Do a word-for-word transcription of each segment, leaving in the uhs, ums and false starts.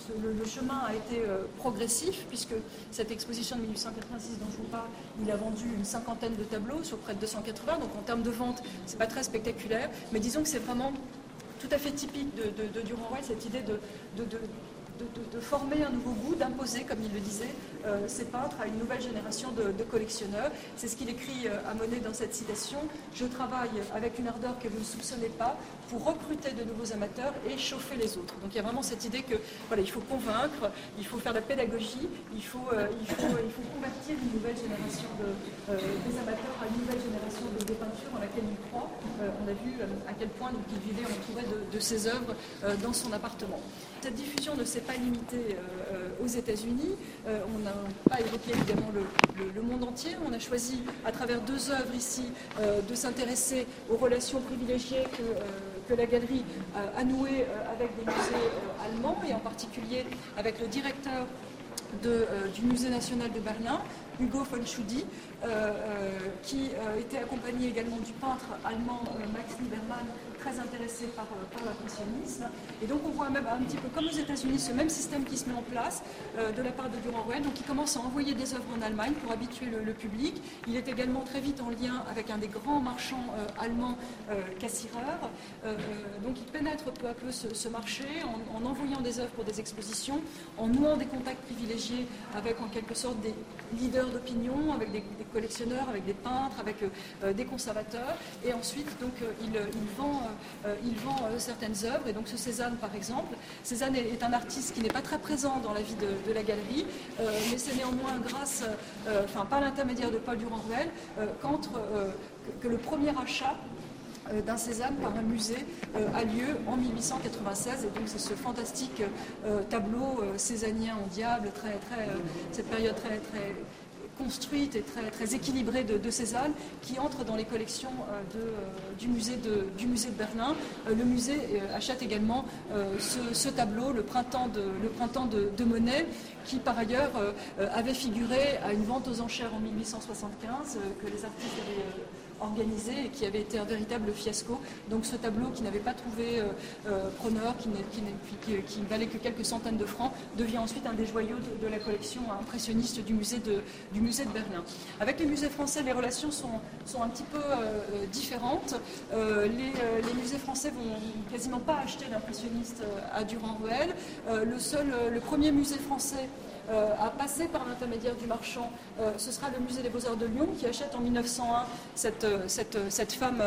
ce, le, le chemin a été euh, progressif, puisque cette exposition de mille huit cent quatre-vingt-six dont je vous parle, il a vendu une cinquantaine de tableaux sur près de deux cent quatre-vingts, donc en termes de vente, c'est pas très spectaculaire, mais disons que c'est vraiment tout à fait typique de, de, de Durand-Ruel, cette idée de, de, de De, de, de former un nouveau goût, d'imposer, comme il le disait, euh, ses peintres à une nouvelle génération de, de collectionneurs. C'est ce qu'il écrit euh, à Monet dans cette citation. « Je travaille avec une ardeur que vous ne soupçonnez pas pour recruter de nouveaux amateurs et chauffer les autres. » Donc il y a vraiment cette idée que voilà, il faut convaincre, il faut faire de la pédagogie, il faut, euh, il faut, il faut convertir une nouvelle génération de, euh, des amateurs à une nouvelle génération de, de peinture en laquelle il croit. Euh, on a vu euh, à quel point donc, il vivait entouré de, de ses œuvres euh, dans son appartement. Cette diffusion ne s'est pas limitée euh, aux États-Unis. Euh, on n'a pas évoqué évidemment le, le, le monde entier. On a choisi, à travers deux œuvres ici, euh, de s'intéresser aux relations privilégiées que, euh, que la galerie a, a nouées euh, avec des musées euh, allemands, et en particulier avec le directeur de, euh, du Musée national de Berlin, Hugo von Tschudi, euh, euh, qui euh, était accompagné également du peintre allemand euh, Max Liebermann, très intéressé par, euh, par l'impressionnisme. Et donc on voit même un petit peu comme aux États-Unis ce même système qui se met en place euh, de la part de Durand-Ruel. Donc il commence à envoyer des œuvres en Allemagne pour habituer le, le public. Il est également très vite en lien avec un des grands marchands euh, allemands, euh, Cassirer. Euh, donc il pénètre peu à peu ce, ce marché en, en envoyant des œuvres pour des expositions, en nouant des contacts privilégiés avec en quelque sorte des leaders d'opinion, avec des, des collectionneurs, avec des peintres, avec euh, des conservateurs. Et ensuite donc euh, il, il vend Euh, il vend euh, certaines œuvres, et donc ce Cézanne par exemple. Cézanne est, est un artiste qui n'est pas très présent dans la vie de, de la galerie, euh, mais c'est néanmoins grâce, euh, enfin par l'intermédiaire de Paul Durand-Ruel, euh, qu'entre, euh, que, que le premier achat euh, d'un Cézanne par un musée euh, a lieu en mille huit cent quatre-vingt-seize, et donc c'est ce fantastique euh, tableau euh, cézannien en diable, très, très, euh, cette période très, très construite et très, très équilibrée de, de Cézanne, qui entre dans les collections euh, de, euh, du, musée de, du musée de Berlin. Euh, le musée euh, achète également euh, ce, ce tableau, le printemps de, le printemps de, de Monet, qui par ailleurs euh, avait figuré à une vente aux enchères en mille huit cent soixante-quinze, euh, que les artistes avaient euh, organisé et qui avait été un véritable fiasco. Donc ce tableau qui n'avait pas trouvé euh, euh, preneur, qui, qui, qui, qui valait que quelques centaines de francs, devient ensuite un des joyaux de, de la collection impressionniste du musée de, du musée de Berlin. Avec les musées français, les relations sont, sont un petit peu euh, différentes. Euh, les, euh, les musées français vont quasiment pas acheter l'impressionniste à Durand-Ruel. Euh, le seul, le premier musée français Euh, à passer par l'intermédiaire du marchand, euh, ce sera le musée des Beaux-Arts de Lyon qui achète en mille neuf cent un cette, cette, cette femme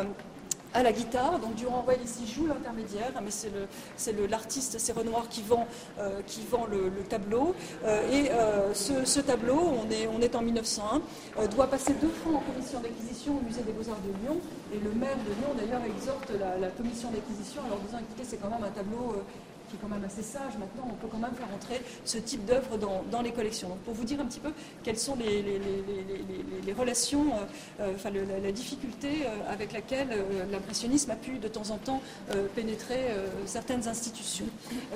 à la guitare. Donc Durand-Ruel ici joue l'intermédiaire, mais c'est le, c'est le, l'artiste, c'est Renoir qui vend, euh, qui vend le, le tableau. Euh, et euh, ce, ce tableau, on est, on est en mille neuf cent un, euh, doit passer deux fois en commission d'acquisition au musée des Beaux-Arts de Lyon. Et le maire de Lyon d'ailleurs exhorte la, la commission d'acquisition en leur disant écoutez, c'est quand même un tableau euh, qui est quand même assez sage, maintenant on peut quand même faire entrer ce type d'œuvre dans, dans les collections. Donc pour vous dire un petit peu quelles sont les, les, les, les, les relations, euh, enfin le, la, la difficulté euh, avec laquelle euh, l'impressionnisme a pu de temps en temps euh, pénétrer euh, certaines institutions.